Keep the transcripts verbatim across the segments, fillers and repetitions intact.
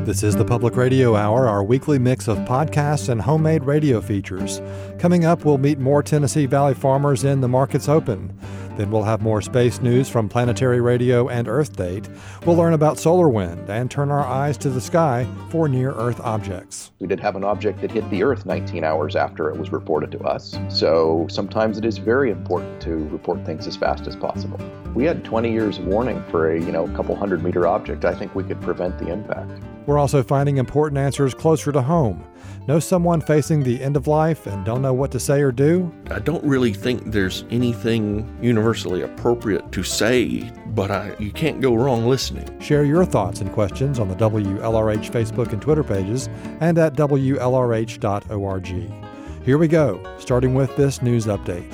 This is the Public Radio Hour, our weekly mix of podcasts and homemade radio features. Coming up, we'll meet more Tennessee Valley farmers in The Markets Open. Then we'll have more space news from Planetary Radio and Earth Date. We'll learn about solar wind and turn our eyes to the sky for near-Earth objects. We did have an object that hit the Earth nineteen hours after it was reported to us. So sometimes it is very important to report things as fast as possible. We had twenty years of warning for a, you know, couple hundred meter object. I think we could prevent the impact. We're also finding important answers closer to home. Know someone facing the end of life and don't know what to say or do? I don't really think there's anything universally appropriate to say, but I, you can't go wrong listening. Share your thoughts and questions on the W L R H Facebook and Twitter pages and at W L R H dot org. Here we go, starting with this news update.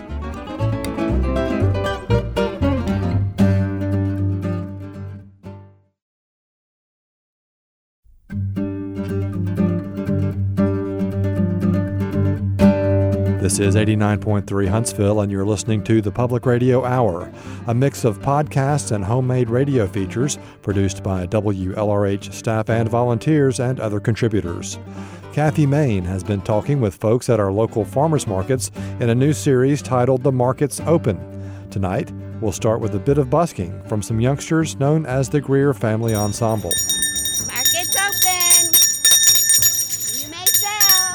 This is eighty-nine point three Huntsville, and you're listening to the Public Radio Hour, a mix of podcasts and homemade radio features produced by W L R H staff and volunteers and other contributors. Kathy Main has been talking with folks at our local farmers markets in a new series titled The Markets Open. Tonight, we'll start with a bit of busking from some youngsters known as the Greer Family Ensemble. Markets open! You may sell!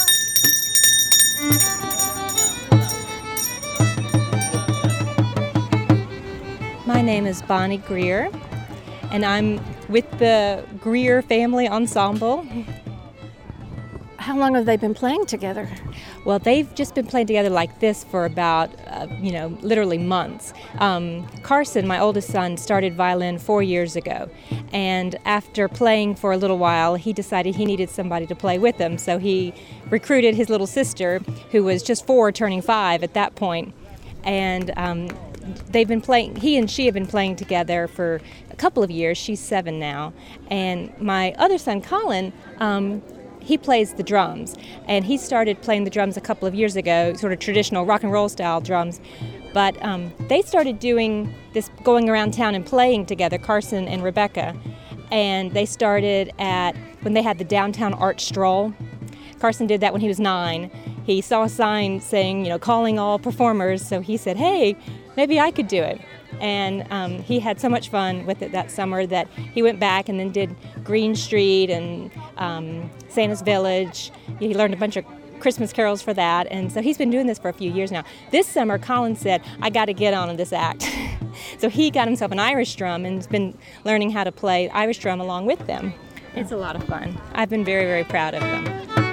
My name is Bonnie Greer, and I'm with the Greer Family Ensemble. How long have they been playing together? Well, they've just been playing together like this for about, uh, you know, literally months. Um, Carson, my oldest son, started violin four years ago, and after playing for a little while, he decided he needed somebody to play with him, so he recruited his little sister, who was just four, turning five at that point, and um, they've been playing, he and she have been playing together for a couple of years. She's seven now. And my other son, Colin, um, he plays the drums. And he started playing the drums a couple of years ago, sort of traditional rock and roll style drums. But um, they started doing this, going around town and playing together, Carson and Rebecca. And they started at, when they had the downtown art stroll. Carson did that when he was nine. He saw a sign saying, you know, calling all performers. So he said, hey, maybe I could do it. And um, he had so much fun with it that summer that he went back and then did Green Street and um, Santa's Village. He learned a bunch of Christmas carols for that. And so he's been doing this for a few years now. This summer, Colin said, I got to get on in this act. So he got himself an Irish drum and has been learning how to play Irish drum along with them. It's a lot of fun. I've been very, very proud of them.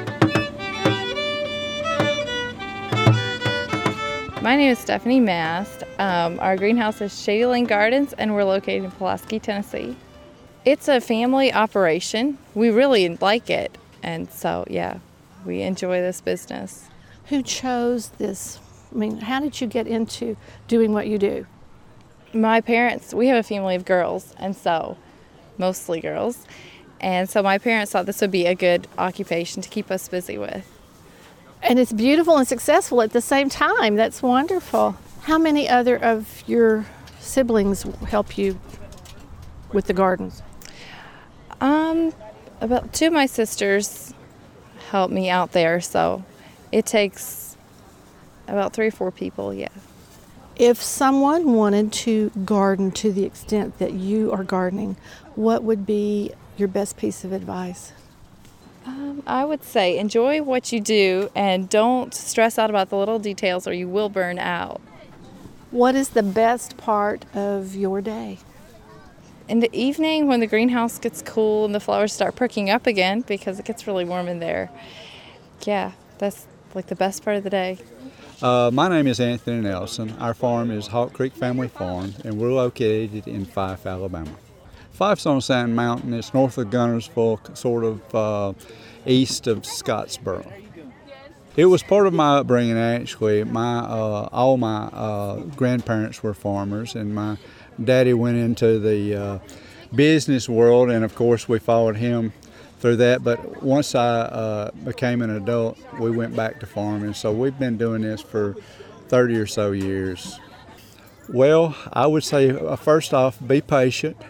My name is Stephanie Mast. Um, our greenhouse is Shady Lane Gardens, and we're located in Pulaski, Tennessee. It's a family operation. We really like it, and so, yeah, we enjoy this business. Who chose this? I mean, how did you get into doing what you do? My parents, we have a family of girls, and so, mostly girls, and so my parents thought this would be a good occupation to keep us busy with. And it's beautiful and successful at the same time. That's wonderful. How many other of your siblings help you with the gardens? Um, about two of my sisters help me out there, so it takes about three or four people, yeah. If someone wanted to garden to the extent that you are gardening, what would be your best piece of advice? Um, I would say enjoy what you do and don't stress out about the little details or you will burn out. What is the best part of your day? In the evening when the greenhouse gets cool and the flowers start perking up again because it gets really warm in there. Yeah, that's like the best part of the day. Uh, my name is Anthony Nelson. Our farm is Hawk Creek Family Farm, and we're located in Fife, Alabama. Fife's on Sand Mountain. It's north of Gunnersville, sort of uh, east of Scottsboro. It was part of my upbringing, actually. My uh, all my uh, grandparents were farmers, and my daddy went into the uh, business world, and of course we followed him through that. But once I uh, became an adult, we went back to farming. So we've been doing this for thirty or so years. Well, I would say uh, first off, be patient.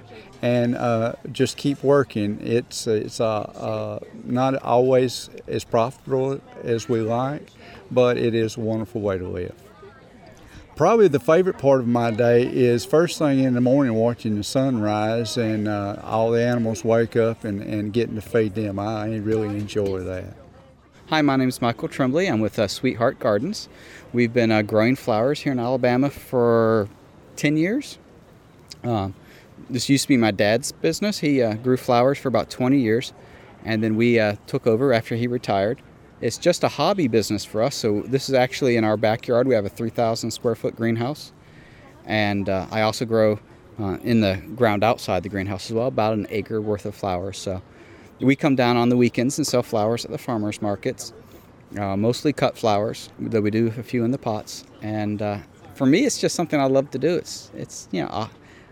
and uh, just keep working. It's it's uh, uh, not always as profitable as we like, but it is a wonderful way to live. Probably the favorite part of my day is first thing in the morning watching the sun rise and uh, all the animals wake up and, and getting to feed them. I really enjoy that. Hi, my name is Michael Tremblay. I'm with uh, Sweetheart Gardens. We've been uh, growing flowers here in Alabama for ten years. Uh, this used to be my dad's business. He uh, grew flowers for about twenty years, and then we uh, took over after he retired. It's just a hobby business for us, so this is actually in our backyard. We have a three thousand square foot greenhouse, and uh, I also grow uh, in the ground outside the greenhouse as well, about an acre worth of flowers. So we come down on the weekends and sell flowers at the farmers markets, uh, mostly cut flowers, though we do a few in the pots. And uh, for me, it's just something I love to do. It's, it's you know, uh,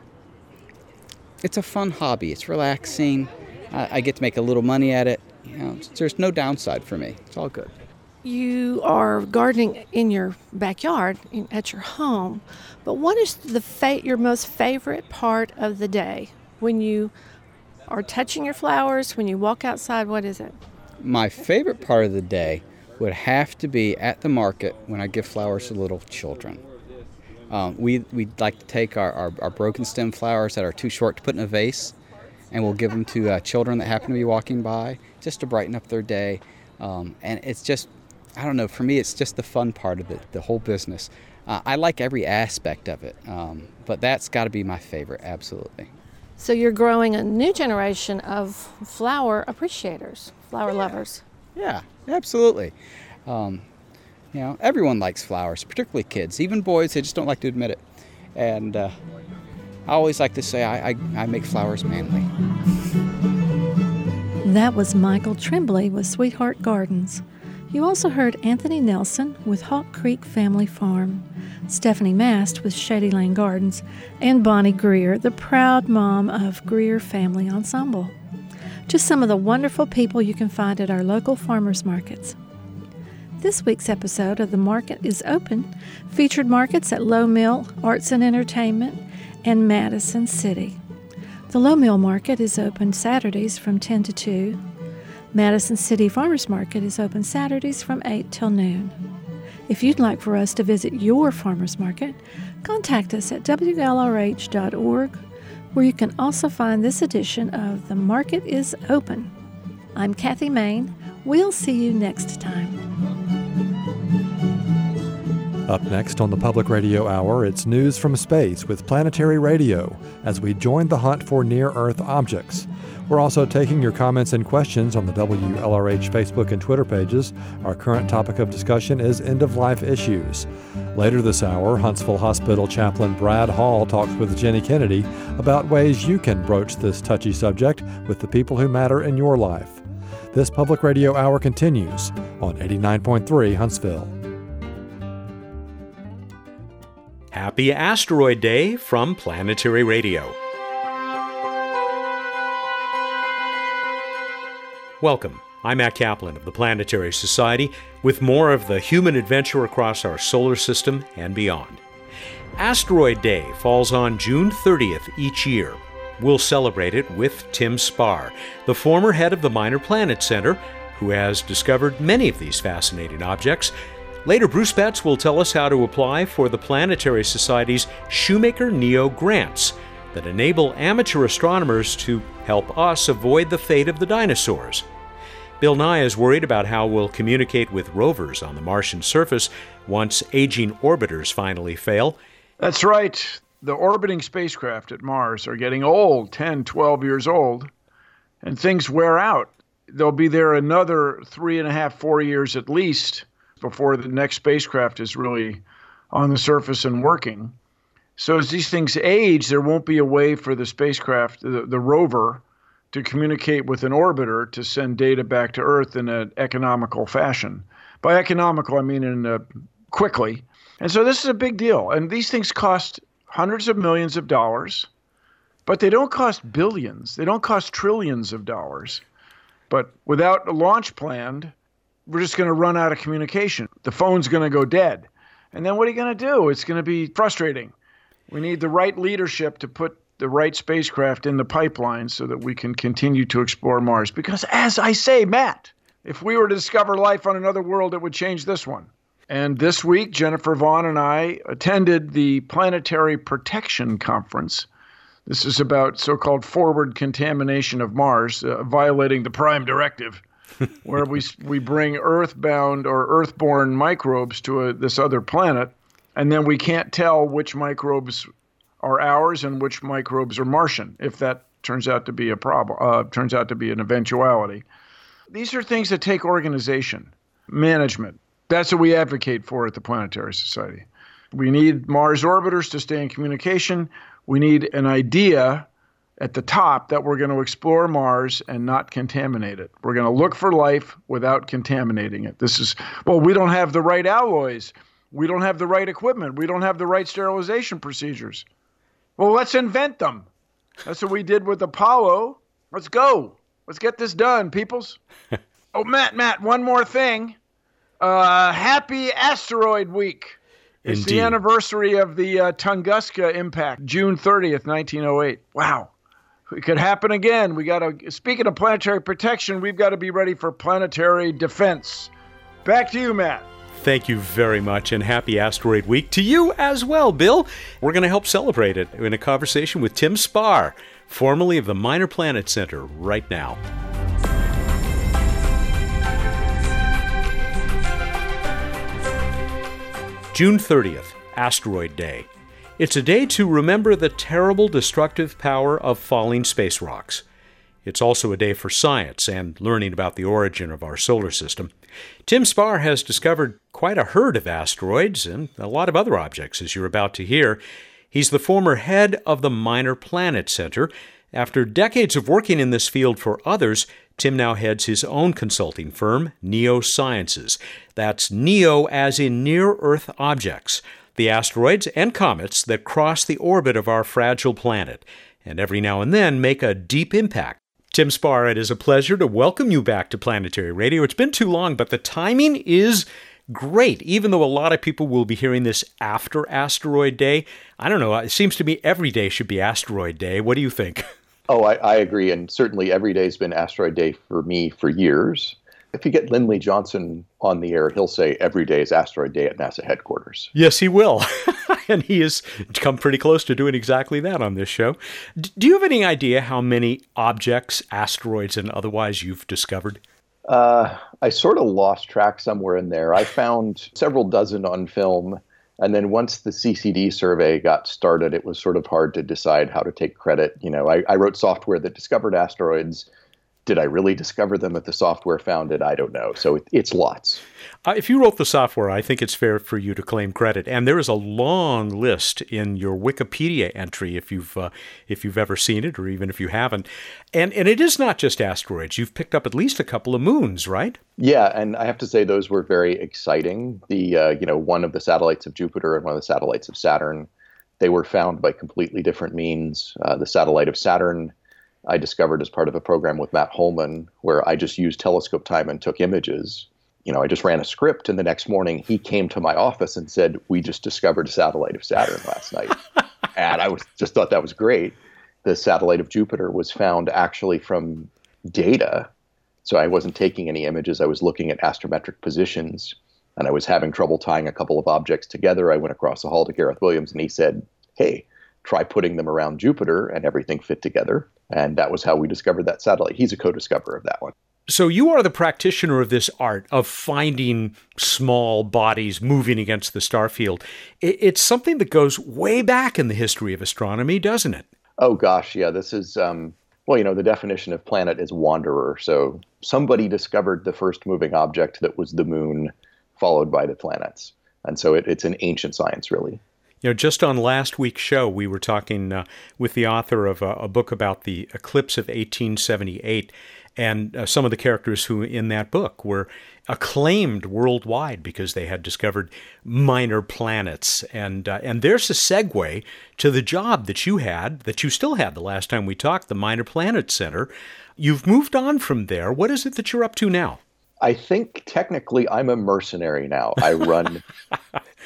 it's a fun hobby. It's relaxing. I, I get to make a little money at it. You know, there's no downside for me. It's all good. You are gardening in your backyard in, at your home, but what is the fa- your most favorite part of the day when you are touching your flowers, when you walk outside? What is it? My favorite part of the day would have to be at the market when I give flowers to little children. Um, we we like to take our, our, our broken stem flowers that are too short to put in a vase, and we'll give them to uh, children that happen to be walking by, just to brighten up their day. Um, and it's just, I don't know, for me, it's just the fun part of it, the whole business. Uh, I like every aspect of it, um, but that's got to be my favorite, absolutely. So you're growing a new generation of flower appreciators, flower yeah. lovers. Yeah, absolutely. Um, you know, everyone likes flowers, particularly kids, even boys. They just don't like to admit it. And uh, I always like to say I, I, I make flowers manly. That was Michael Tremblay with Sweetheart Gardens. You also heard Anthony Nelson with Hawk Creek Family Farm, Stephanie Mast with Shady Lane Gardens, and Bonnie Greer, the proud mom of Greer Family Ensemble. Just some of the wonderful people you can find at our local farmers markets. This week's episode of The Market is Open featured markets at Low Mill, Arts and Entertainment, and Madison City. The Low Mill Market is open Saturdays from ten to two. Madison City Farmers Market is open Saturdays from eight till noon. If you'd like for us to visit your farmers market, contact us at W L R H dot org, where you can also find this edition of The Market is Open. I'm Kathy Main. We'll see you next time. Up next on the Public Radio Hour, it's news from space with Planetary Radio as we join the hunt for near-Earth objects. We're also taking your comments and questions on the W L R H Facebook and Twitter pages. Our current topic of discussion is end-of-life issues. Later this hour, Huntsville Hospital chaplain Brad Hall talks with Jenny Kennedy about ways you can broach this touchy subject with the people who matter in your life. This Public Radio Hour continues on eighty-nine point three Huntsville. Happy Asteroid Day from Planetary Radio. Welcome. I'm Matt Kaplan of the Planetary Society with more of the human adventure across our solar system and beyond. Asteroid Day falls on June thirtieth each year. We'll celebrate it with Tim Spar, the former head of the Minor Planet Center, who has discovered many of these fascinating objects. Later, Bruce Betts will tell us how to apply for the Planetary Society's Shoemaker Neo grants that enable amateur astronomers to help us avoid the fate of the dinosaurs. Bill Nye is worried about how we'll communicate with rovers on the Martian surface once aging orbiters finally fail. That's right. The orbiting spacecraft at Mars are getting old, ten, twelve years old, and things wear out. They'll be there another three and a half, four years at least before the next spacecraft is really on the surface and working. So as these things age, there won't be a way for the spacecraft, the, the rover, to communicate with an orbiter to send data back to Earth in an economical fashion. By economical, I mean in a, quickly. And so this is a big deal. And these things cost hundreds of millions of dollars, but they don't cost billions. They don't cost trillions of dollars. But without a launch planned, we're just going to run out of communication. The phone's going to go dead. And then what are you going to do? It's going to be frustrating. We need the right leadership to put the right spacecraft in the pipeline so that we can continue to explore Mars. Because as I say, Matt, if we were to discover life on another world, it would change this one. And this week, Jennifer Vaughn and I attended the Planetary Protection Conference. This is about so-called forward contamination of Mars, uh, violating the Prime Directive, where we we bring earthbound or earthborne microbes to a, this other planet, and then we can't tell which microbes are ours and which microbes are Martian, if that turns out to be a problem, uh, turns out to be an eventuality. These are things that take organization, management. That's what we advocate for at the Planetary Society. We need Mars orbiters to stay in communication. We need an idea at the top that we're going to explore Mars and not contaminate it. We're going to look for life without contaminating it. This is, well, we don't have the right alloys. We don't have the right equipment. We don't have the right sterilization procedures. Well, let's invent them. That's what we did with Apollo. Let's go. Let's get this done, peoples. Oh, Matt, Matt, one more thing. Uh, happy Asteroid Week. It's Indeed. the anniversary of the uh, Tunguska impact, June thirtieth, nineteen oh eight. Wow. It could happen again. We got to, speaking of planetary protection, we've got to be ready for planetary defense. Back to you, Matt. Thank you very much, and happy Asteroid Week to you as well, Bill. We're going to help celebrate it in a conversation with Tim Spar, formerly of the Minor Planet Center, right now. June thirtieth, Asteroid Day. It's a day to remember the terrible destructive power of falling space rocks. It's also a day for science and learning about the origin of our solar system. Tim Spar has discovered quite a herd of asteroids and a lot of other objects, as you're about to hear. He's the former head of the Minor Planet Center. After decades of working in this field for others, Tim now heads his own consulting firm, NEO Sciences. That's NEO as in near-Earth objects, the asteroids and comets that cross the orbit of our fragile planet, and every now and then make a deep impact. Tim Spar, it is a pleasure to welcome you back to Planetary Radio. It's been too long, but the timing is great, even though a lot of people will be hearing this after Asteroid Day. I don't know, it seems to me every day should be Asteroid Day. What do you think? Oh, I, I agree, and certainly every day's been Asteroid Day for me for years. If you get Lindley Johnson on the air, he'll say every day is Asteroid Day at NASA headquarters. Yes, he will. And he has come pretty close to doing exactly that on this show. D- do you have any idea how many objects, asteroids, and otherwise you've discovered? Uh, I sort of lost track somewhere in there. I found several dozen on film. And then once the C C D survey got started, it was sort of hard to decide how to take credit. You know, I, I wrote software that discovered asteroids. Did I really discover them if the software found it? I don't know. So it, it's lots. Uh, if you wrote the software, I think it's fair for you to claim credit. And there is a long list in your Wikipedia entry, if you've uh, if you've ever seen it, or even if you haven't. And and it is not just asteroids. You've picked up at least a couple of moons, right? Yeah, and I have to say those were very exciting. The uh, you know one of the satellites of Jupiter and one of the satellites of Saturn, they were found by completely different means. Uh, the satellite of Saturn I discovered as part of a program with Matt Holman, where I just used telescope time and took images. You know, I just ran a script, and the next morning he came to my office and said, "We just discovered a satellite of Saturn last night." And I was just thought that was great. The satellite of Jupiter was found actually from data. So I wasn't taking any images. I was looking at astrometric positions, and I was having trouble tying a couple of objects together. I went across the hall to Gareth Williams, and he said, "Hey, try putting them around Jupiter," and everything fit together. And that was how we discovered that satellite. He's a co-discoverer of that one. So you are the practitioner of this art of finding small bodies moving against the star field. It's something that goes way back in the history of astronomy, doesn't it? Oh, gosh, yeah. This is, um, well, you know, the definition of planet is wanderer. So somebody discovered the first moving object that was the moon, followed by the planets. And so it, it's an ancient science, really. You know, just on last week's show, we were talking uh, with the author of a, a book about the eclipse of eighteen seventy-eight, and uh, some of the characters who in that book were acclaimed worldwide because they had discovered minor planets. And uh, and there's a segue to the job that you had, that you still had the last time we talked, the Minor Planet Center. You've moved on from there. What is it that you're up to now? I think technically I'm a mercenary now. I run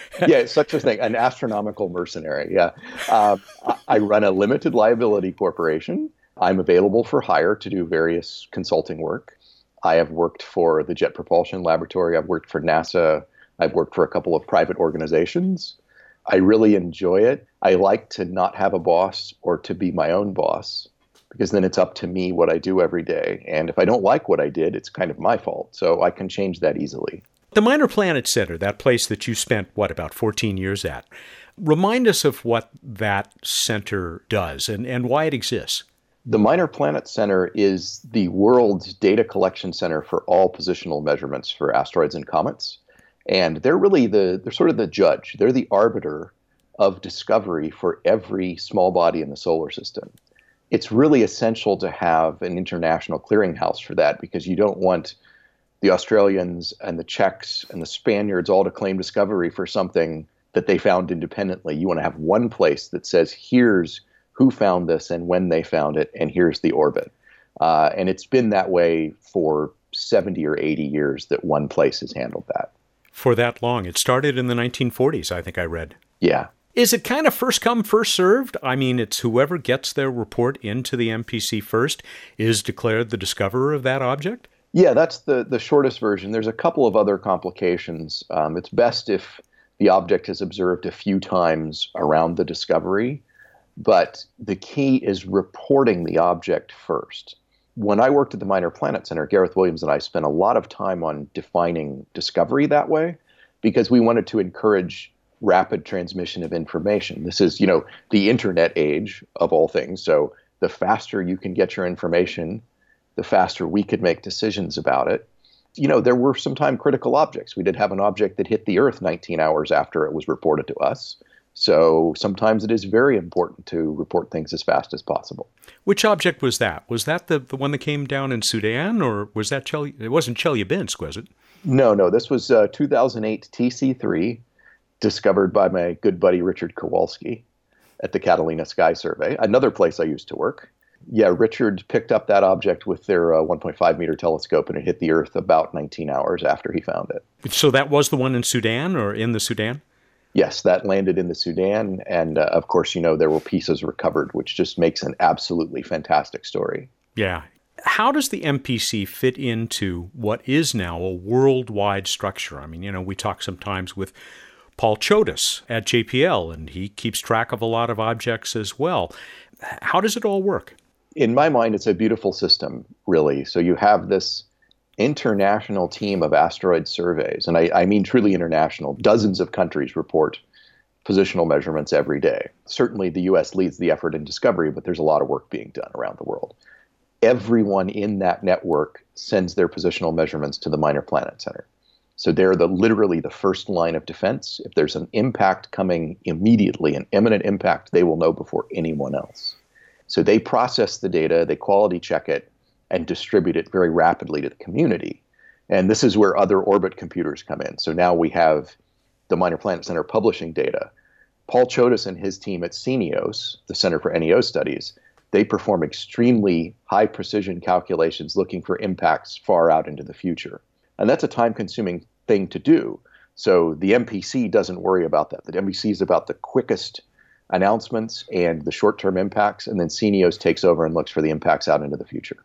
Yeah, it's such a thing, an astronomical mercenary. Yeah. Um, I run a limited liability corporation. I'm available for hire to do various consulting work. I have worked for the Jet Propulsion Laboratory. I've worked for NASA. I've worked for a couple of private organizations. I really enjoy it. I like to not have a boss or to be my own boss, because then it's up to me what I do every day. And if I don't like what I did, it's kind of my fault. So I can change that easily. The Minor Planet Center, that place that you spent, what, about fourteen years at, remind us of what that center does and, and why it exists. The Minor Planet Center is the world's data collection center for all positional measurements for asteroids and comets. And they're really the, they're sort of the judge. They're the arbiter of discovery for every small body in the solar system. It's really essential to have an international clearinghouse for that, because you don't want the Australians and the Czechs and the Spaniards all to claim discovery for something that they found independently. You want to have one place that says, here's who found this and when they found it, and here's the orbit. Uh, and it's been that way for seventy or eighty years that one place has handled that. For that long. It started in the nineteen forties, I think I read. Yeah. Is it kind of first come, first served? I mean, it's whoever gets their report into the M P C first is declared the discoverer of that object? Yeah, that's the, the shortest version. There's a couple of other complications. Um, it's best if the object is observed a few times around the discovery, but the key is reporting the object first. When I worked at the Minor Planet Center, Gareth Williams and I spent a lot of time on defining discovery that way, because we wanted to encourage rapid transmission of information. This is, you know, the internet age of all things. So the faster you can get your information, the faster we could make decisions about it. You know, there were sometimes critical objects. We did have an object that hit the Earth nineteen hours after it was reported to us. So sometimes it is very important to report things as fast as possible. Which object was that? Was that the, the one that came down in Sudan, or was that Chely? It wasn't Chelyabinsk, was it? No, no. This was uh, two thousand eight T C three, discovered by my good buddy Richard Kowalski at the Catalina Sky Survey, another place I used to work. Yeah, Richard picked up that object with their uh, one point five meter telescope, and it hit the Earth about nineteen hours after he found it. So that was the one in Sudan, or in the Sudan? Yes, that landed in the Sudan. And uh, of course, you know, there were pieces recovered, which just makes an absolutely fantastic story. Yeah. How does the M P C fit into what is now a worldwide structure? I mean, you know, we talk sometimes with Paul Chodas at J P L, and he keeps track of a lot of objects as well. How does it all work? In my mind, it's a beautiful system, really. So you have this international team of asteroid surveys, and I, I mean truly international. Dozens of countries report positional measurements every day. Certainly the U S leads the effort in discovery, but there's a lot of work being done around the world. Everyone in that network sends their positional measurements to the Minor Planet Center. So they're the literally the first line of defense. If there's an impact coming immediately, an imminent impact, they will know before anyone else. So they process the data, they quality check it, and distribute it very rapidly to the community. And this is where other orbit computers come in. So now we have the Minor Planet Center publishing data. Paul Chodas and his team at CNEOS, the Center for N E O Studies, they perform extremely high precision calculations looking for impacts far out into the future. And that's a time-consuming thing to do. So the M P C doesn't worry about that. The M P C is about the quickest announcements and the short-term impacts, and then CNEOS takes over and looks for the impacts out into the future.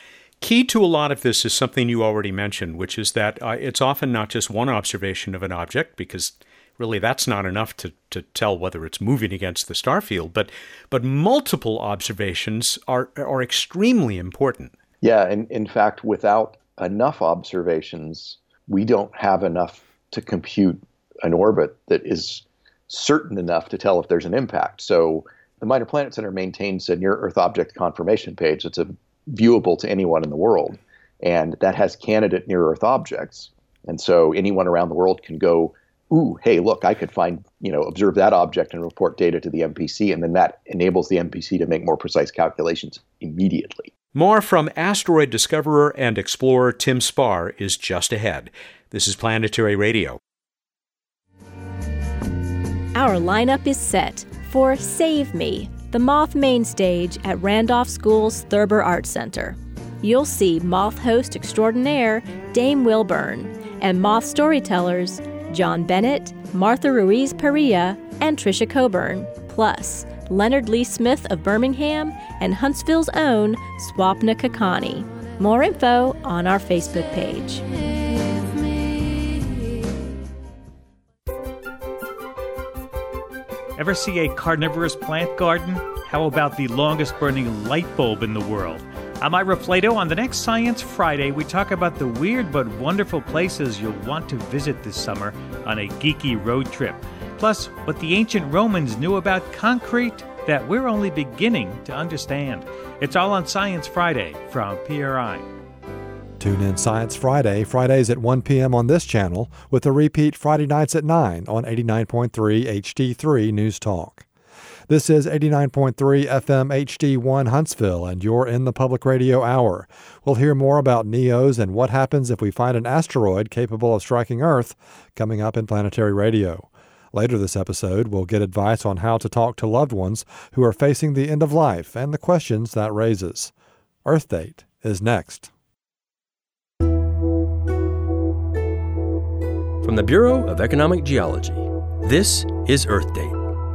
Key to a lot of this is something you already mentioned, which is that uh, it's often not just one observation of an object, because really that's not enough to, to tell whether it's moving against the star field, but but multiple observations are are extremely important. Yeah, and in fact, without enough observations, we don't have enough to compute an orbit that is certain enough to tell if there's an impact. So the Minor Planet Center maintains a near-Earth object confirmation page that's a, viewable to anyone in the world, and that has candidate near-Earth objects. And so anyone around the world can go, ooh, hey, look, I could find, you know, observe that object and report data to the M P C, and then that enables the M P C to make more precise calculations immediately. More from asteroid discoverer and explorer Tim Spar is just ahead. This is Planetary Radio. Our lineup is set for Save Me, the Moth main stage at Randolph School's Thurber Arts Center. You'll see Moth host extraordinaire Dame Wilburn and Moth storytellers John Bennett, Martha Ruiz Perea, and Tricia Coburn, plus Leonard Lee Smith of Birmingham and Huntsville's own Swapna Kakani. More info on our Facebook page. Ever see a carnivorous plant garden? How about the longest burning light bulb in the world? I'm Ira Flato. On the next Science Friday, we talk about the weird but wonderful places you'll want to visit this summer on a geeky road trip. Plus, what the ancient Romans knew about concrete that we're only beginning to understand. It's all on Science Friday from P R I. Tune in Science Friday, Fridays at one p.m. on this channel, with a repeat Friday nights at nine on eighty-nine point three H D three News Talk. This is eighty-nine point three F M H D one Huntsville, and you're in the Public Radio Hour. We'll hear more about N E Os and what happens if we find an asteroid capable of striking Earth coming up in Planetary Radio. Later this episode, we'll get advice on how to talk to loved ones who are facing the end of life and the questions that raises. Earth Date is next. From the Bureau of Economic Geology, this is Earth Date.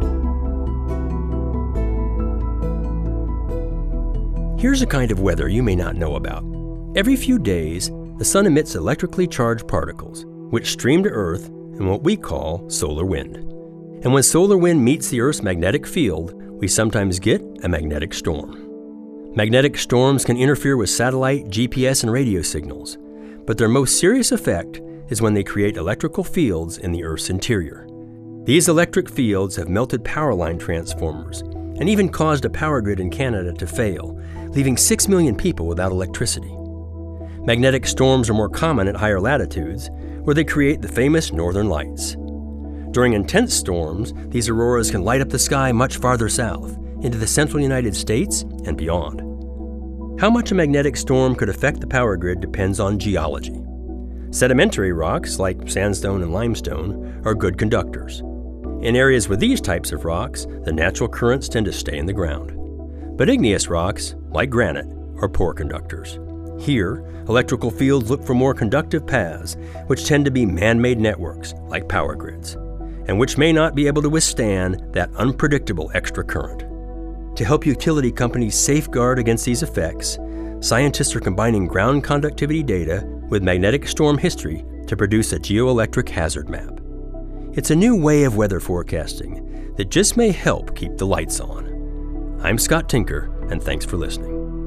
Here's a kind of weather you may not know about. Every few days, the sun emits electrically charged particles, which stream to Earth in what we call solar wind. And when solar wind meets the Earth's magnetic field, we sometimes get a magnetic storm. Magnetic storms can interfere with satellite, G P S, and radio signals, but their most serious effect is when they create electrical fields in the Earth's interior. These electric fields have melted power line transformers and even caused a power grid in Canada to fail, leaving six million people without electricity. Magnetic storms are more common at higher latitudes, where they create the famous northern lights. During intense storms, these auroras can light up the sky much farther south, into the central United States and beyond. How much a magnetic storm could affect the power grid depends on geology. Sedimentary rocks, like sandstone and limestone, are good conductors. In areas with these types of rocks, the natural currents tend to stay in the ground. But igneous rocks, like granite, are poor conductors. Here, electrical fields look for more conductive paths, which tend to be man-made networks, like power grids, and which may not be able to withstand that unpredictable extra current. To help utility companies safeguard against these effects, scientists are combining ground conductivity data with magnetic storm history to produce a geoelectric hazard map. It's a new way of weather forecasting that just may help keep the lights on. I'm Scott Tinker, and thanks for listening.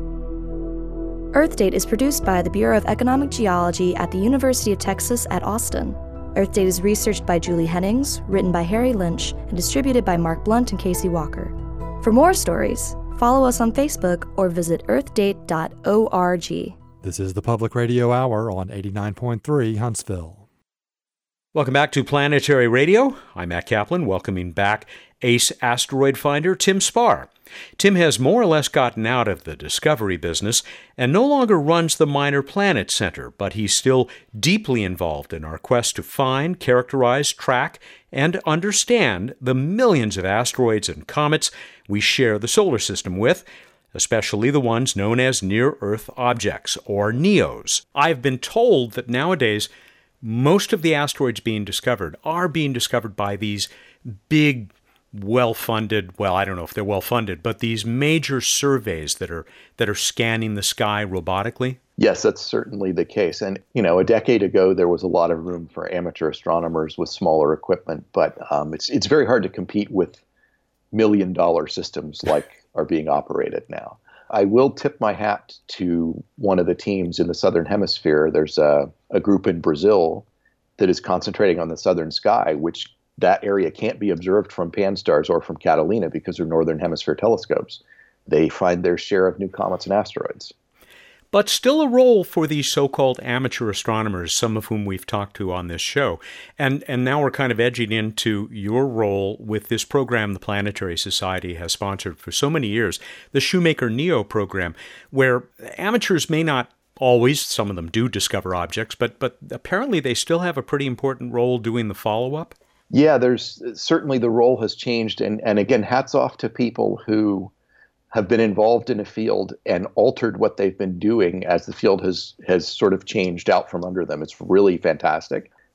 Earth Date is produced by the Bureau of Economic Geology at the University of Texas at Austin. Earth Date is researched by Julie Hennings, written by Harry Lynch, and distributed by Mark Blunt and Casey Walker. For more stories, follow us on Facebook or visit earth date dot org. This is the Public Radio Hour on eighty-nine point three Huntsville. Welcome back to Planetary Radio. I'm Matt Kaplan, welcoming back ace asteroid finder Tim Spar. Tim has more or less gotten out of the discovery business and no longer runs the Minor Planet Center, but he's still deeply involved in our quest to find, characterize, track, and understand the millions of asteroids and comets we share the solar system with, especially the ones known as near-Earth objects, or N E Os. I've been told that nowadays most of the asteroids being discovered are being discovered by these big, well-funded, well, I don't know if they're well-funded, but these major surveys that are that are scanning the sky robotically? Yes, that's certainly the case. And, you know, a decade ago, there was a lot of room for amateur astronomers with smaller equipment, but um, it's it's very hard to compete with million-dollar systems like are being operated now. I will tip my hat to one of the teams in the Southern Hemisphere. There's a, a group in Brazil that is concentrating on the southern sky, which that area can't be observed from Pan-STARRS or from Catalina because they're Northern Hemisphere telescopes. They find their share of new comets and asteroids. But still a role for these so-called amateur astronomers, some of whom we've talked to on this show. And and now we're kind of edging into your role with this program the Planetary Society has sponsored for so many years, the Shoemaker NEO program, where amateurs may not always, some of them do discover objects, but but apparently they still have a pretty important role doing the follow-up. Yeah, there's certainly the role has changed. And, and again, hats off to people who have been involved in a field and altered what they've been doing as the field has has sort of changed out from under them. It's really fantastic.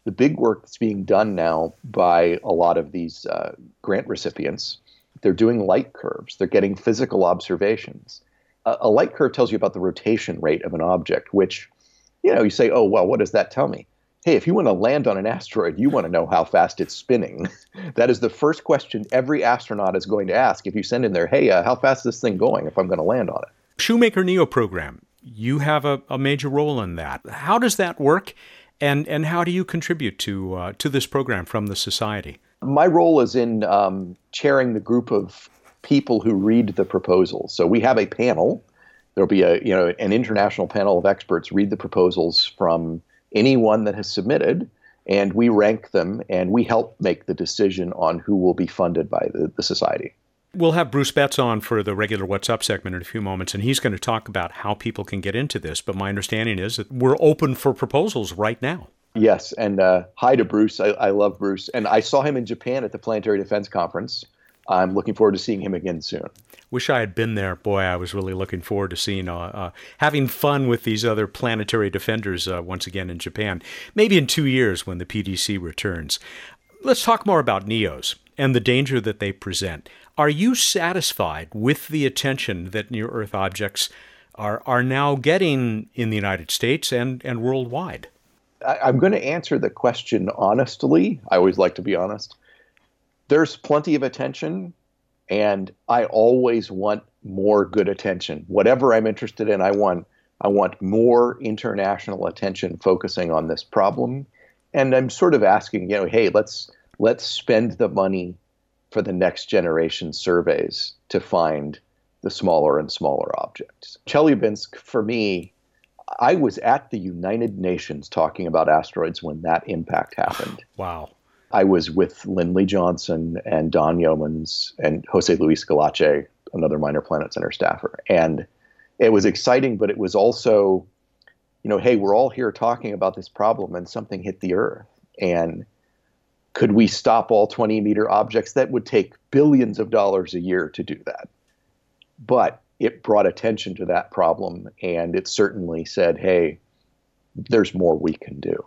the big work that's being done now by a lot of these uh, grant recipients, they're doing light curves. They're getting physical observations. A, a light curve tells you about the rotation rate of an object, which, you know, you say, oh, well, what does that tell me? Hey, if you want to land on an asteroid, you want to know how fast it's spinning. That is the first question every astronaut is going to ask if you send in there, hey, uh, how fast is this thing going if I'm going to land on it? Shoemaker NEO program, you have a, a major role in that. How does that work, and, and how do you contribute to, uh, to this program from the Society? My role is in um, chairing the group of people who read the proposals. So we have a panel. There'll be a you know an international panel of experts read the proposals from anyone that has submitted, and we rank them, and we help make the decision on who will be funded by the, the Society. We'll have Bruce Betts on for the regular What's Up segment in a few moments, and he's going to talk about how people can get into this. But my understanding is that we're open for proposals right now. Yes, and uh, hi to Bruce. I, I love Bruce. And I saw him in Japan at the Planetary Defense Conference. I'm looking forward to seeing him again soon. Wish I had been there. Boy, I was really looking forward to seeing, uh, uh, having fun with these other planetary defenders uh, once again in Japan. Maybe in two years when the P D C returns. Let's talk more about NEOs and the danger that they present. Are you satisfied with the attention that near-Earth objects are are now getting in the United States and, and worldwide? I, I'm going to answer the question honestly. I always like to be honest. There's plenty of attention, and I always want more good attention. Whatever I'm interested in, I want I want more international attention focusing on this problem. And I'm sort of asking, you know, hey, let's let's spend the money for the next generation surveys to find the smaller and smaller objects. Chelyabinsk, for me, I was at the United Nations talking about asteroids when that impact happened. Wow. I was with Lindley Johnson and Don Yeomans and Jose Luis Galache, another Minor Planet Center staffer. And it was exciting, but it was also, you know, hey, we're all here talking about this problem and something hit the Earth. And could we stop all twenty meter objects? That would take billions of dollars a year to do that. But it brought attention to that problem, and it certainly said, hey, there's more we can do.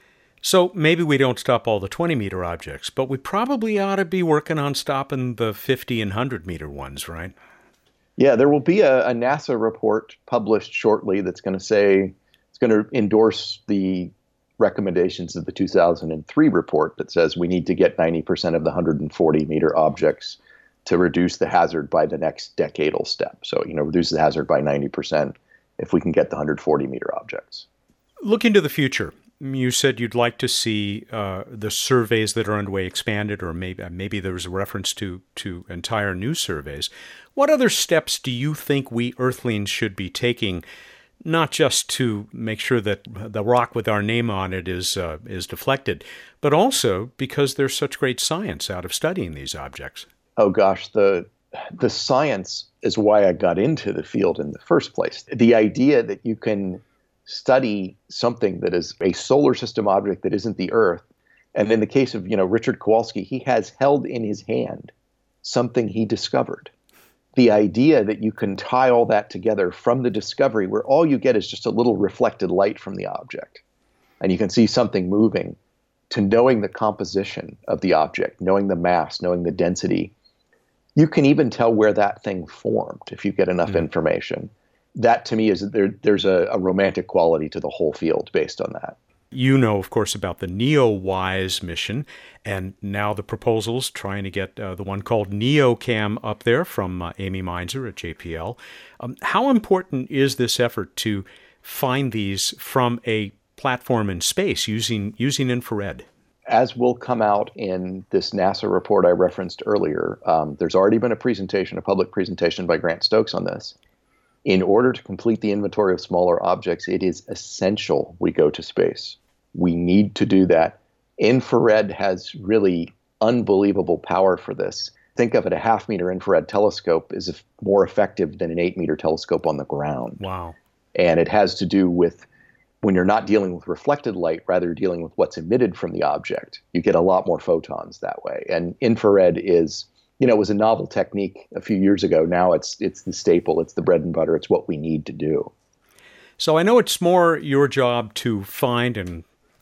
So maybe we don't stop all the twenty meter objects, but we probably ought to be working on stopping the fifty and one hundred meter ones, right? Yeah, there will be a, a NASA report published shortly that's going to say, it's going to endorse the recommendations of the two thousand three report that says we need to get ninety percent of the one hundred forty meter objects to reduce the hazard by the next decadal step. So, you know, reduce the hazard by ninety percent if we can get the one hundred forty meter objects. Looking to the future, you said you'd like to see uh, the surveys that are underway expanded, or maybe maybe there was a reference to, to entire new surveys. What other steps do you think we Earthlings should be taking, not just to make sure that the rock with our name on it is uh, is deflected, but also because there's such great science out of studying these objects? Oh gosh, the the science is why I got into the field in the first place. The idea that you can study something that is a solar system object that isn't the Earth, and in the case of, you know, Richard Kowalski, he has held in his hand something he discovered. The idea that you can tie all that together from the discovery, where all you get is just a little reflected light from the object, and you can see something moving, to knowing the composition of the object, knowing the mass, knowing the density. You can even tell where that thing formed if you get enough mm-hmm. information. That, to me, is there, there's a, a romantic quality to the whole field based on that. You know, of course, about the NEOWISE mission, and now the proposals trying to get uh, the one called NEOCAM up there from uh, Amy Mainzer at J P L. Um, how important is this effort to find these from a platform in space using using infrared? As will come out in this NASA report I referenced earlier, um, there's already been a presentation, a public presentation by Grant Stokes on this. In order to complete the inventory of smaller objects, it is essential we go to space. We need to do that. Infrared has really unbelievable power for this. Think of it, a half meter infrared telescope is more effective than an eight meter telescope on the ground. Wow. And it has to do with when you're not dealing with reflected light, rather dealing with what's emitted from the object. You get a lot more photons that way. And infrared is, you know, it was a novel technique a few years ago. Now it's it's the staple, it's the bread and butter, it's what we need to do. So I know it's more your job to find and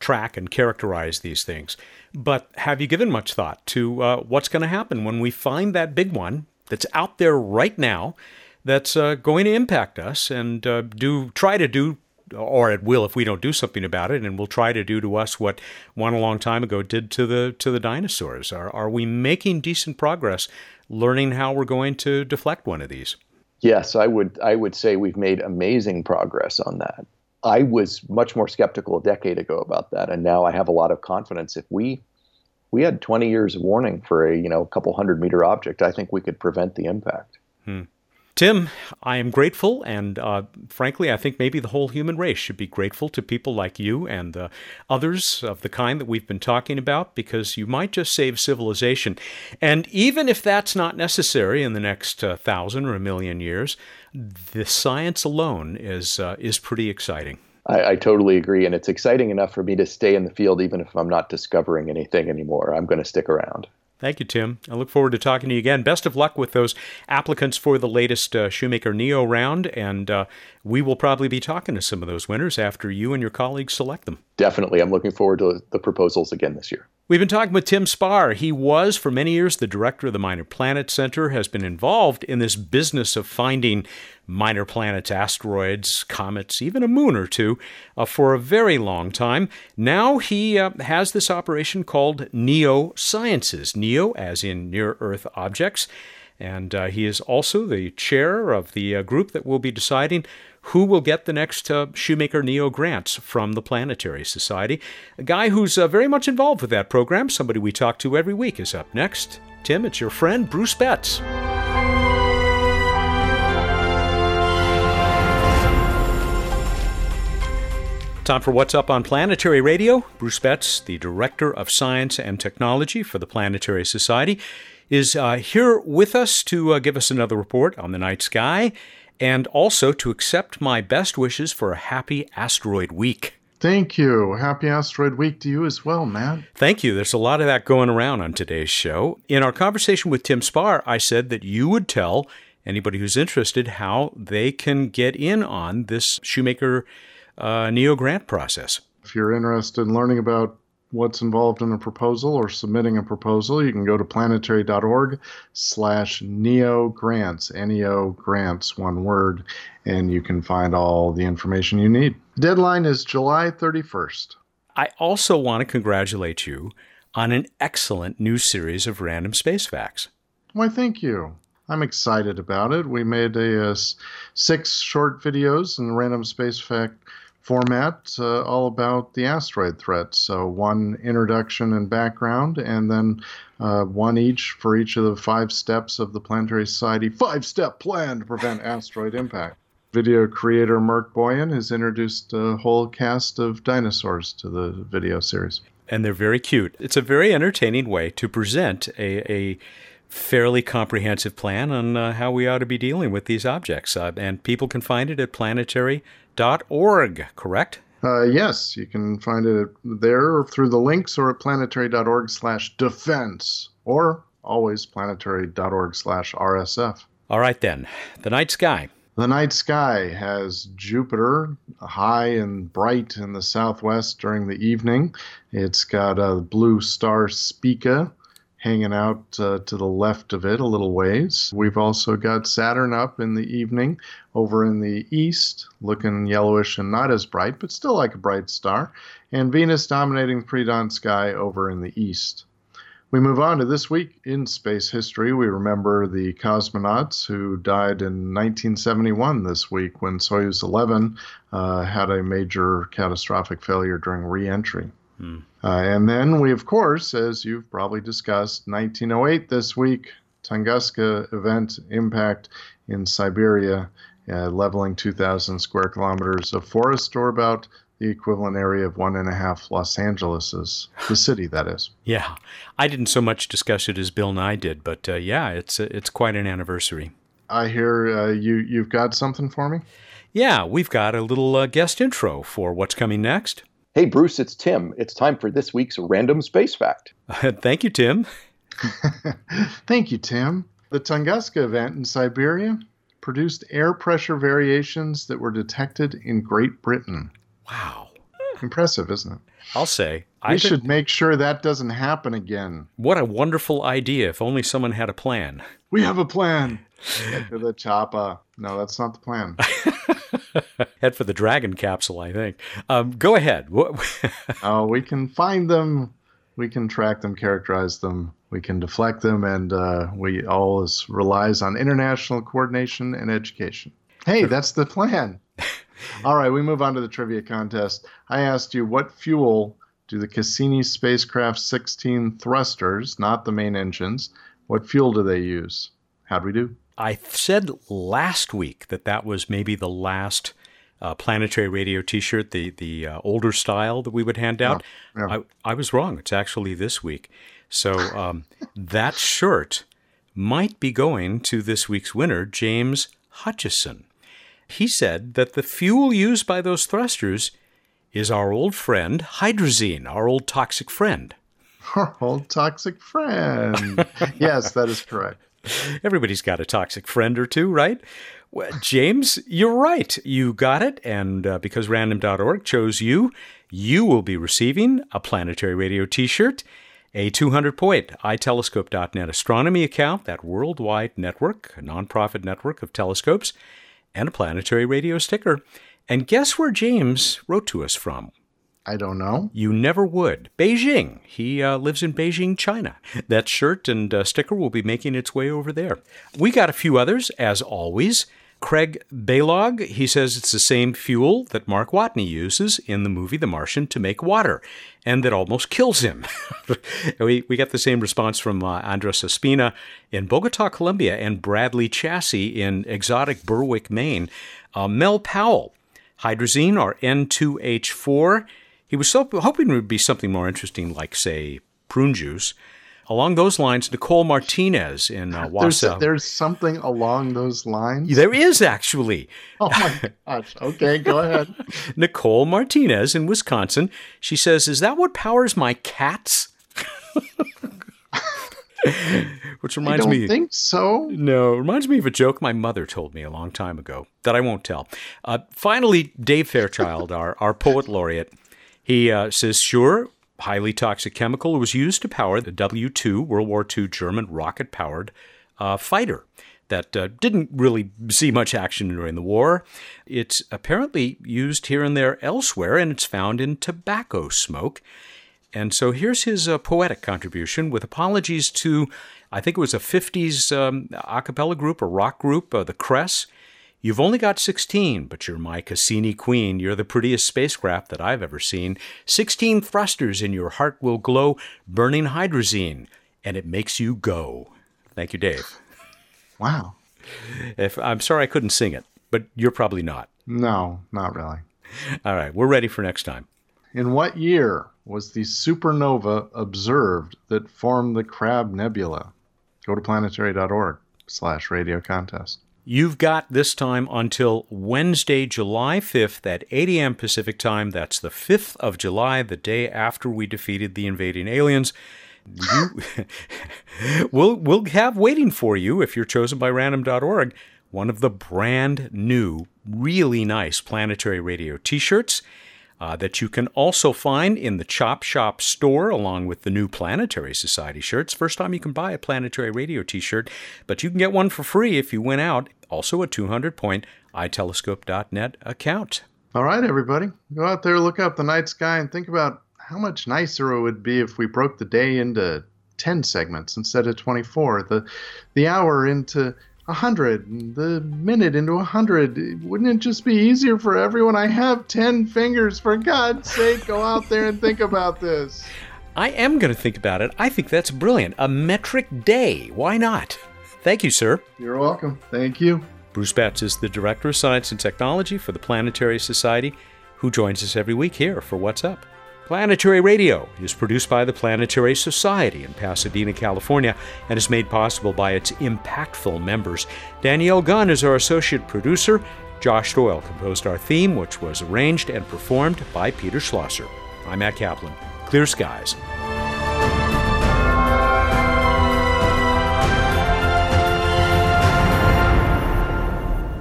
track and characterize these things. But have you given much thought to uh, what's going to happen when we find that big one that's out there right now that's uh, going to impact us and uh, do try to do, or it will if we don't do something about it, and will try to do to us what one a long time ago did to the to the dinosaurs? Are, are we making decent progress learning how we're going to deflect one of these? Yes, I would I would say we've made amazing progress on that. I was much more skeptical a decade ago about that, and now I have a lot of confidence. If we we had twenty years of warning for a you know couple hundred meter object, I think we could prevent the impact. Hmm. Tim, I am grateful, and uh, frankly, I think maybe the whole human race should be grateful to people like you and uh, others of the kind that we've been talking about, because you might just save civilization. And even if that's not necessary in the next uh, thousand or a million years, the science alone is uh, is pretty exciting. I, I totally agree, and it's exciting enough for me to stay in the field even if I'm not discovering anything anymore. I'm going to stick around. Thank you, Tim. I look forward to talking to you again. Best of luck with those applicants for the latest uh, Shoemaker Neo round, and uh, we will probably be talking to some of those winners after you and your colleagues select them. Definitely. I'm looking forward to the proposals again this year. We've been talking with Tim Sparr. He was, for many years, the director of the Minor Planet Center, has been involved in this business of finding minor planets, asteroids, comets, even a moon or two, uh, for a very long time. Now he uh, has this operation called NEO Sciences. NEO as in near-Earth objects. And uh, he is also the chair of the uh, group that will be deciding who will get the next uh, Shoemaker Neo grants from the Planetary Society. A guy who's uh, very much involved with that program, somebody we talk to every week, is up next. Tim, it's your friend, Bruce Betts. Time for What's Up on Planetary Radio. Bruce Betts, the Director of Science and Technology for the Planetary Society, is uh, here with us to uh, give us another report on the night sky, and also to accept my best wishes for a happy asteroid week. Thank you. Happy asteroid week to you as well, Matt. Thank you. There's a lot of that going around on today's show. In our conversation with Tim Sparr, I said that you would tell anybody who's interested how they can get in on this Shoemaker uh, Neo grant process. If you're interested in learning about what's involved in a proposal or submitting a proposal, you can go to planetary.org slash neo grants, N E O grants, one word, and you can find all the information you need. The deadline is July thirty-first. I also want to congratulate you on an excellent new series of Random Space Facts. Why, thank you. I'm excited about it. We made a, a six short videos in Random Space Fact format, uh, all about the asteroid threat. So one introduction and background, and then uh, one each for each of the five steps of the Planetary Society five-step plan to prevent asteroid impact. Video creator Mark Boyan has introduced a whole cast of dinosaurs to the video series. And they're very cute. It's a very entertaining way to present a, a fairly comprehensive plan on uh, how we ought to be dealing with these objects. Uh, and people can find it at planetary dot org, correct? Uh, yes, you can find it there through the links or at planetary.org slash defense, or always planetary.org slash RSF. All right, then. The night sky. The night sky has Jupiter high and bright in the southwest during the evening. It's got a blue star Spica hanging out uh, to the left of it a little ways. We've also got Saturn up in the evening over in the east, looking yellowish and not as bright, but still like a bright star, and Venus dominating the pre-dawn sky over in the east. We move on to this week in space history. We remember the cosmonauts who died in nineteen seventy-one this week when Soyuz eleven uh, had a major catastrophic failure during re-entry. Hmm. Uh, and then we, of course, as you've probably discussed, nineteen oh eight this week, Tunguska event impact in Siberia, uh, leveling two thousand square kilometers of forest, or about the equivalent area of one and a half Los Angeleses, the city, that is. Yeah, I didn't so much discuss it as Bill Nye did, but uh, yeah, it's uh, it's quite an anniversary. I hear uh, you, you've got something for me? Yeah, we've got a little uh, guest intro for what's coming next. Hey, Bruce, it's Tim. It's time for this week's Random Space Fact. Thank you, Tim. Thank you, Tim. The Tunguska event in Siberia produced air pressure variations that were detected in Great Britain. Wow. Impressive, isn't it? I'll say. We I should make sure that doesn't happen again. What a wonderful idea. If only someone had a plan. We have a plan. Head to the chopper. No, that's not the plan. Head for the Dragon capsule, I think. Um, go ahead. Oh, we can find them. We can track them, characterize them. We can deflect them, and uh, we always relies on international coordination and education. Hey, that's the plan. All right, we move on to the trivia contest. I asked you, what fuel do the Cassini spacecraft sixteen thrusters, not the main engines, what fuel do they use? How'd we do? I said last week that that was maybe the last uh, Planetary Radio T-shirt, the the uh, older style that we would hand out. Yeah, yeah. I, I was wrong. It's actually this week. So um, that shirt might be going to this week's winner, James Hutchison. He said that the fuel used by those thrusters is our old friend, hydrazine, our old toxic friend. Our old toxic friend. Yes, that is correct. Everybody's got a toxic friend or two, right? Well, James, you're right. You got it. And uh, because random dot org chose you, you will be receiving a Planetary Radio T-shirt, a two hundred point i telescope dot net astronomy account, that worldwide network, a nonprofit network of telescopes, and a Planetary Radio sticker. And guess where James wrote to us from? I don't know. You never would. Beijing. He uh, lives in Beijing, China. That shirt and uh, sticker will be making its way over there. We got a few others, as always. Craig Baylog, he says it's the same fuel that Mark Watney uses in the movie The Martian to make water, and that almost kills him. we, we got the same response from uh, Andres Espina in Bogota, Colombia, and Bradley Chassie in exotic Berwick, Maine. Uh, Mel Powell, hydrazine, or N two H four. He was so, hoping it would be something more interesting, like, say, prune juice. Along those lines, Nicole Martinez in uh, Wassa. There's, there's something along those lines? There is, actually. Oh, my gosh. Okay, go ahead. Nicole Martinez in Wisconsin. She says, is that what powers my cats? Which reminds I don't me. I think so. No, it reminds me of a joke my mother told me a long time ago that I won't tell. Uh, finally, Dave Fairchild, our, our poet laureate, he uh, says, sure, highly toxic chemical was used to power the W two, World War Two German rocket-powered uh, fighter that uh, didn't really see much action during the war. It's apparently used here and there elsewhere, and it's found in tobacco smoke. And so here's his uh, poetic contribution with apologies to, I think it was a fifties um, a cappella group, a rock group, uh, the Cress. You've only got sixteen, but you're my Cassini queen. You're the prettiest spacecraft that I've ever seen. sixteen thrusters in your heart will glow, burning hydrazine, and it makes you go. Thank you, Dave. Wow. If I'm sorry I couldn't sing it, but you're probably not. No, not really. All right, we're ready for next time. In what year was the supernova observed that formed the Crab Nebula? Go to planetary dot org slash radio contest. You've got this time until Wednesday, July fifth at eight a.m. Pacific time. That's the fifth of July, the day after we defeated the invading aliens. You, we'll, we'll have waiting for you, if you're chosen by random dot org, one of the brand new, really nice Planetary Radio T-shirts uh, that you can also find in the Chop Shop store along with the new Planetary Society shirts. First time you can buy a Planetary Radio T-shirt, but you can get one for free if you win out. Also a two hundred point i telescope dot net account. All right, everybody. Go out there, look up the night sky, and think about how much nicer it would be if we broke the day into ten segments instead of twenty-four, the the hour into one hundred, the minute into one hundred. Wouldn't it just be easier for everyone? I have ten fingers. For God's sake, go out there and think about this. I am going to think about it. I think that's brilliant. A metric day. Why not? Thank you, sir. You're welcome. Thank you. Bruce Betts is the Director of Science and Technology for the Planetary Society, who joins us every week here for What's Up. Planetary Radio is produced by the Planetary Society in Pasadena, California, and is made possible by its impactful members. Danielle Gunn is our associate producer. Josh Doyle composed our theme, which was arranged and performed by Peter Schlosser. I'm Matt Kaplan. Clear skies.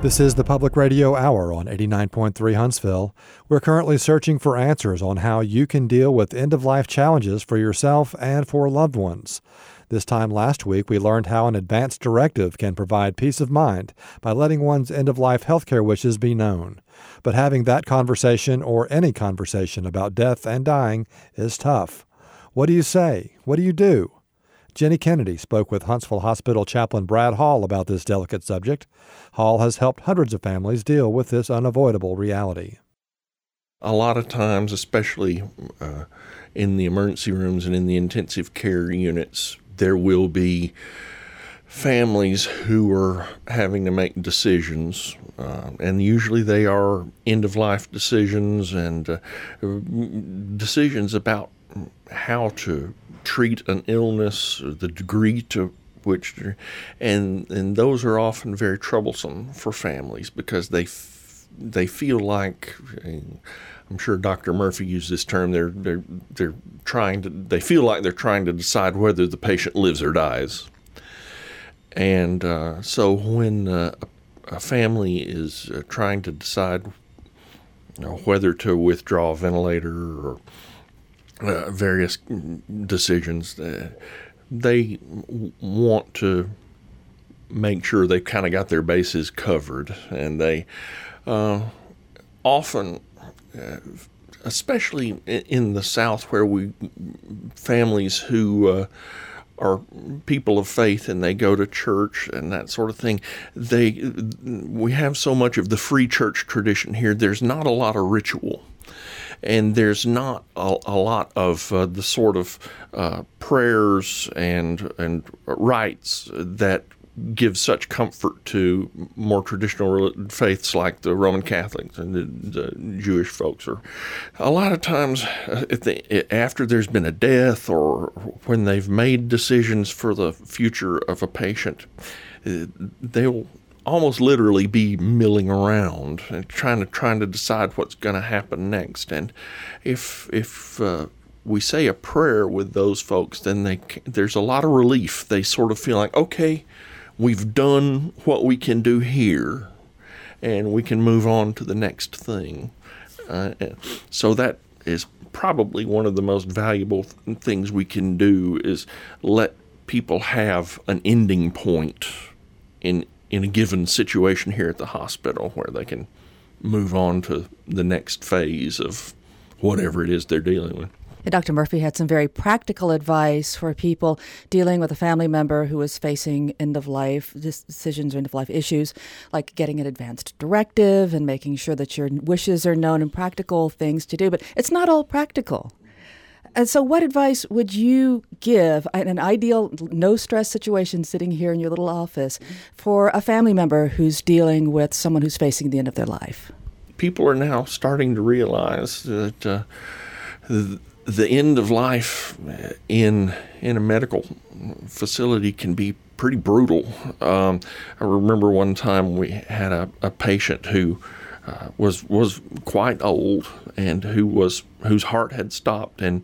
This is the Public Radio Hour on eighty-nine point three Huntsville. We're currently searching for answers on how you can deal with end-of-life challenges for yourself and for loved ones. This time last week, we learned how an advance directive can provide peace of mind by letting one's end-of-life healthcare wishes be known. But having that conversation or any conversation about death and dying is tough. What do you say? What do you do? Jenny Kennedy spoke with Huntsville Hospital chaplain Brad Hall about this delicate subject. Hall has helped hundreds of families deal with this unavoidable reality. A lot of times, especially uh, in the emergency rooms and in the intensive care units, there will be families who are having to make decisions, uh, and usually they are end-of-life decisions and uh, decisions about how to treat an illness, or the degree to which, and and those are often very troublesome for families because they f- they feel like, I'm sure Doctor Murphy used this term, they're they're they're trying to they feel like they're trying to decide whether the patient lives or dies. And uh, so when uh, a family is uh, trying to decide, you know, whether to withdraw a ventilator or Uh, various decisions, uh, they w- want to make sure they've kind of got their bases covered, and they uh, often, uh, especially in the South, where we families who uh, are people of faith and they go to church and that sort of thing, they we have so much of the free church tradition here. There's not a lot of ritual. And there's not a, a lot of uh, the sort of uh, prayers and and rites that give such comfort to more traditional faiths like the Roman Catholics and the, the Jewish folks. Or a lot of times, if they, after there's been a death or when they've made decisions for the future of a patient, they'll almost literally be milling around and trying to trying to decide what's going to happen next. And if if uh, we say a prayer with those folks, then they there's a lot of relief. They sort of feel like, okay, we've done what we can do here, and we can move on to the next thing. Uh, so that is probably one of the most valuable th- things we can do, is let people have an ending point in in a given situation here at the hospital where they can move on to the next phase of whatever it is they're dealing with. Doctor Murphy had some very practical advice for people dealing with a family member who is facing end-of-life decisions or end-of-life issues, like getting an advanced directive and making sure that your wishes are known and practical things to do. But it's not all practical. And so what advice would you give in an ideal, no-stress situation sitting here in your little office for a family member who's dealing with someone who's facing the end of their life? People are now starting to realize that uh, the, the end of life in in a medical facility can be pretty brutal. Um, I remember one time we had a, a patient who Uh, was was quite old and who was whose heart had stopped, and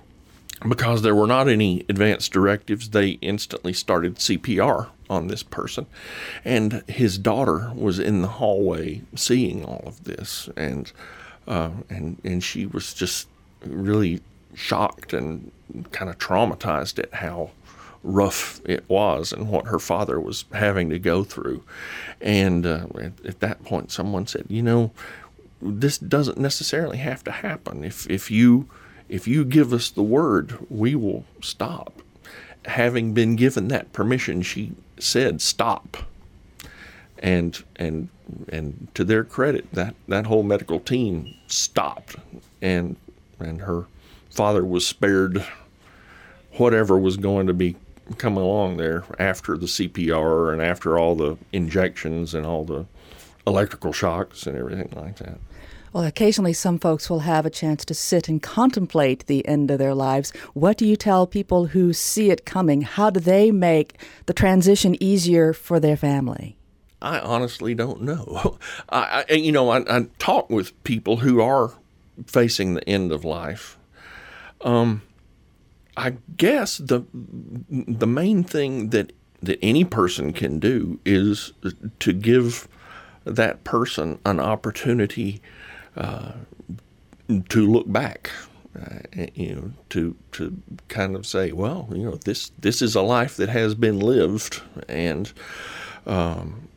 because there were not any advanced directives, they instantly started C P R on this person, and his daughter was in the hallway seeing all of this, and uh, and and she was just really shocked and kind of traumatized at how rough it was and what her father was having to go through. And uh, at, at that point, someone said, you know, this doesn't necessarily have to happen. If if you if you give us the word, we will stop. Having been given that permission, she said, stop. And and and to their credit, that, that whole medical team stopped, and and her father was spared whatever was going to be come along there after the C P R and after all the injections and all the electrical shocks and everything like that. Well, occasionally some folks will have a chance to sit and contemplate the end of their lives. What do you tell people who see it coming? How do they make the transition easier for their family? I honestly don't know. I, I you know, I, I talk with people who are facing the end of life. Um, I guess the the main thing that that any person can do is to give that person an opportunity uh, to look back, uh, you know, to to kind of say, well, you know, this this is a life that has been lived, and um,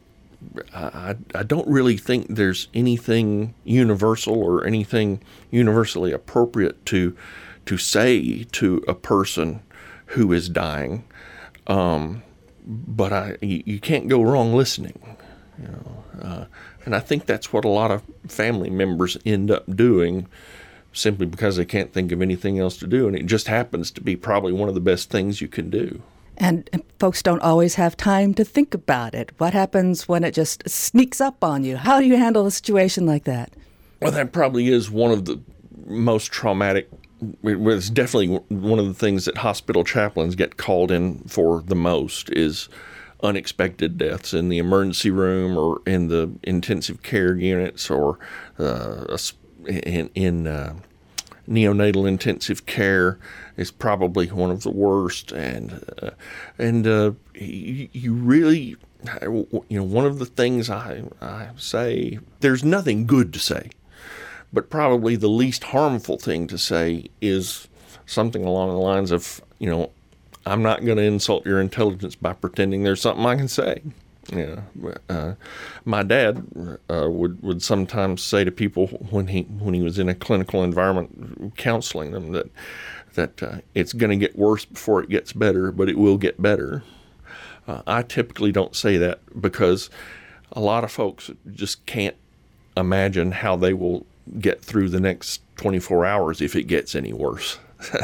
I, I don't really think there's anything universal or anything universally appropriate to to say to a person who is dying, um, but I you, you can't go wrong listening, you know, uh, and I think that's what a lot of family members end up doing, simply because they can't think of anything else to do, and it just happens to be probably one of the best things you can do. And, and folks don't always have time to think about it. What happens when it just sneaks up on you? How do you handle a situation like that? Well, that probably is one of the most traumatic. It's definitely one of the things that hospital chaplains get called in for the most, is unexpected deaths in the emergency room or in the intensive care units, or uh, in, in uh, neonatal intensive care is probably one of the worst. And uh, and uh, you, you really, you know, one of the things I, I say, there's nothing good to say, but probably the least harmful thing to say is something along the lines of, you know, I'm not going to insult your intelligence by pretending there's something I can say. Yeah, uh, my dad uh, would would sometimes say to people when he when he was in a clinical environment counseling them that that uh, it's going to get worse before it gets better, but it will get better. Uh, I typically don't say that because a lot of folks just can't imagine how they will get through the next twenty-four hours if it gets any worse.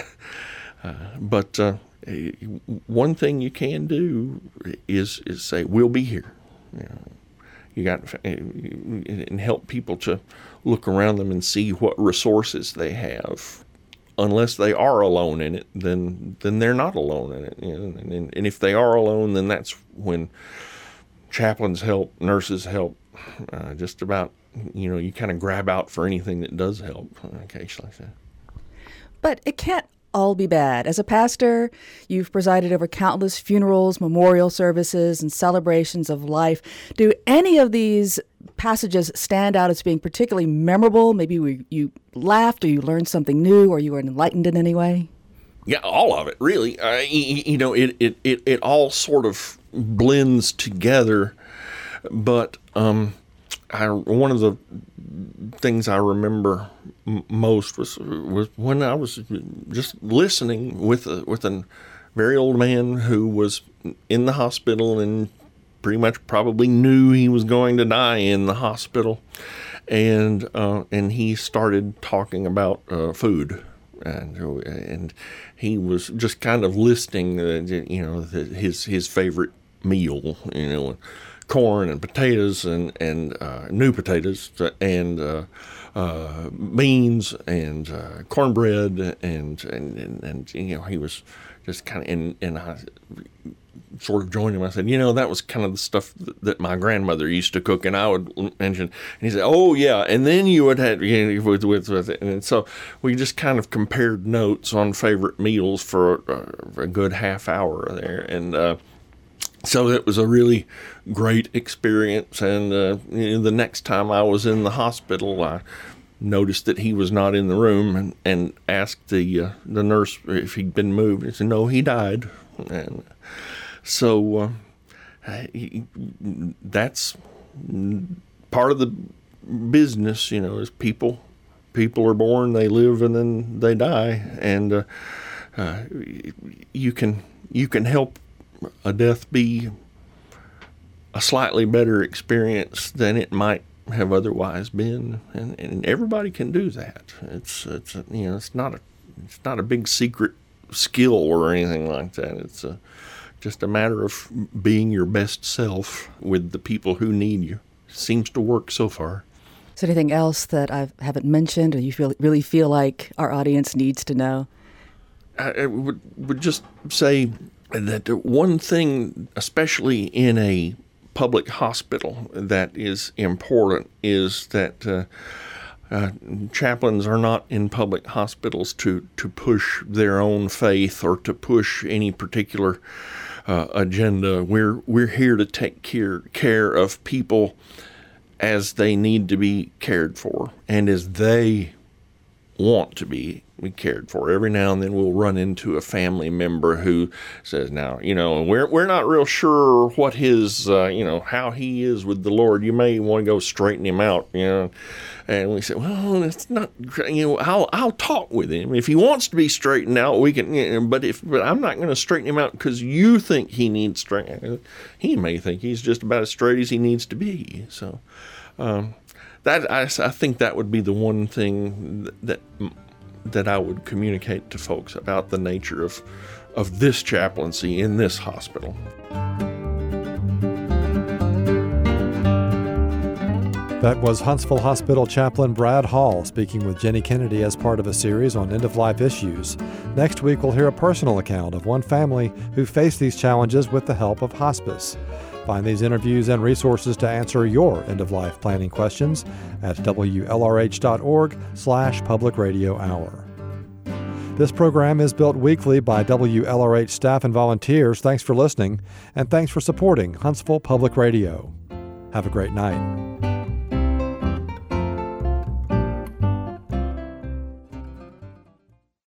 uh, but uh, one thing you can do is is say, we'll be here. You know, you got and help people to look around them and see what resources they have. Unless they are alone in it, then then they're not alone in it. You know? and, and if they are alone, then that's when chaplains help, nurses help. Uh, just about, you know, you kind of grab out for anything that does help in a case like that. But it can't all be bad. As a pastor, you've presided over countless funerals, memorial services, and celebrations of life. Do any of these passages stand out as being particularly memorable? Maybe we, you laughed, or you learned something new, or you were enlightened in any way? Yeah, all of it, really. Uh, you, you know, it, it, it, it all sort of blends together. But um, I, one of the things I remember m- most was was when I was just listening with a, with a very old man who was in the hospital and pretty much probably knew he was going to die in the hospital, and uh, and he started talking about uh, food, and and he was just kind of listing, uh, you know, his his favorite meal, you know. Corn and potatoes and and uh, new potatoes and uh, uh, beans and uh, cornbread and and, and and you know, he was just kind of and and I sort of joined him. I said, you know, that was kind of the stuff that, that my grandmother used to cook, and I would mention. And he said, oh yeah, and then you would have, you know, with with with it, and so we just kind of compared notes on favorite meals for a, a good half hour there, and. Uh, So it was a really great experience, and uh, you know, the next time I was in the hospital, I noticed that he was not in the room, and, and asked the uh, the nurse if he'd been moved. He said, no, he died. And so uh, he, that's part of the business, you know, is people people are born, they live, and then they die, and uh, uh, you can you can help a death be a slightly better experience than it might have otherwise been, and, and everybody can do that. It's it's a, you know it's not a it's not a big secret skill or anything like that. It's a, just a matter of being your best self with the people who need you. It seems to work so far. Is there anything else that I haven't mentioned, or you feel really feel like our audience needs to know? I would would just say that one thing, especially in a public hospital, that is important is that uh, uh, chaplains are not in public hospitals to, to push their own faith or to push any particular uh, agenda. We're we're here to take care care of people as they need to be cared for and as they want to be be cared for. Every now and then we'll run into a family member who says, now, you know, we're we're not real sure what his, uh, you know, how he is with the Lord. You may want to go straighten him out, you know. And we say, well, it's not, you know, I'll I'll talk with him. If he wants to be straightened out, we can, you know, but if but I'm not going to straighten him out because you think he needs straighten. He may think he's just about as straight as he needs to be. So um, that I, I think that would be the one thing that that I would communicate to folks about the nature of of this chaplaincy in this hospital. That was Huntsville Hospital Chaplain Brad Hall speaking with Jenny Kennedy as part of a series on end-of-life issues. Next week, we'll hear a personal account of one family who faced these challenges with the help of hospice. Find these interviews and resources to answer your end-of-life planning questions at W L R H dot org slash public radio hour. This program is built weekly by W L R H staff and volunteers. Thanks for listening, and thanks for supporting Huntsville Public Radio. Have a great night.